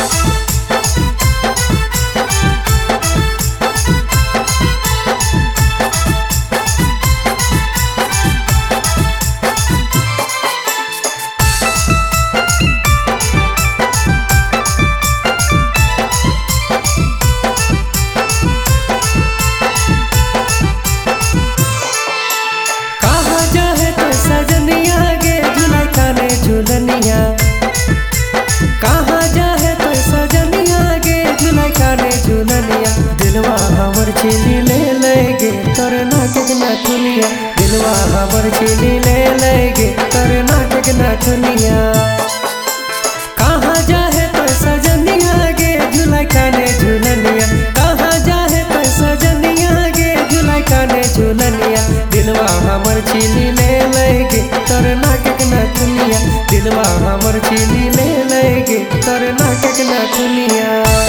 कहाँ जाहे तो सजनिया गे झुलाई खाने झुलनिया दिलवा हमर छीनी ले लेगे तोर नाटक ना दुनिया दिलवा हमर छीनी ले लेगे तोर नाटक ना दुनिया कहाँ जाहे तो सजनिया गे झुलाई खाने झुलनिया कहाँ जाहे तो सजनिया गे झुलाई खाने झुलनिया दिलवा हमर छीनी ले लेगे तोर नाटक ना दुनिया दिलवा हमर छीनी ले लेगे तोर नाटक ना दुनिया।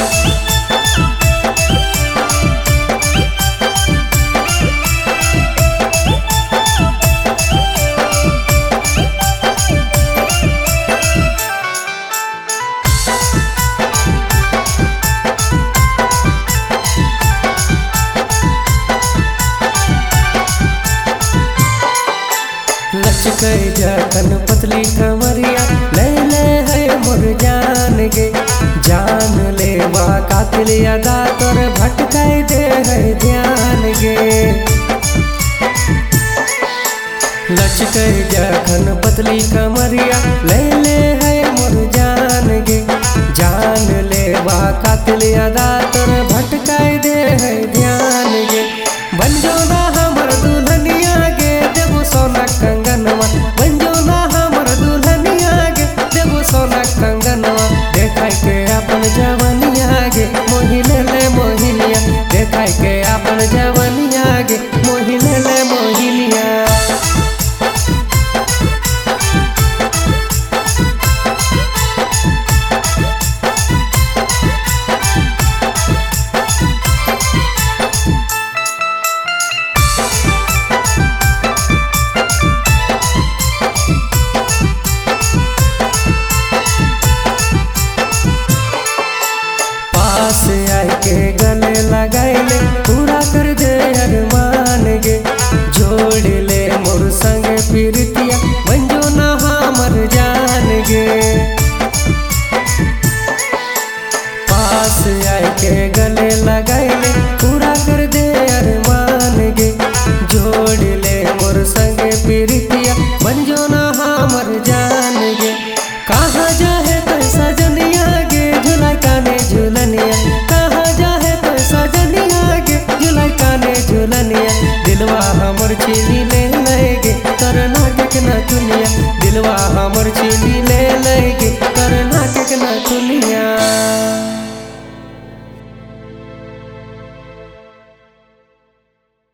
लचके जखन पतली कमरिया ले ले है मोर जान गे जान ले बा कातिल अदा तोर भटकाई दे है ध्यान गे लचके जखन पतली कमरिया ले ले है मोर जान गे जान ले बा कातिल अदा तोर भटकाई दे है ध्यान गे बन जो ना हमर दुल्हनिया गे देबो सोना कंगनवा बन जो ना हमर दुल्हनिया गे देबो सोना कंगनवा देखाई के अपन जवनिया गे मोहिले ले मोहिनिया देखाई के अपन जवनिया गे मोहिले ले मोहिनिया। पास आई के गले लगाइले पूरा कर दे अरमान गे जोड़ ले मोर संग प्रीतिया बन जो ना हमर जान गे पास आई के गले लगा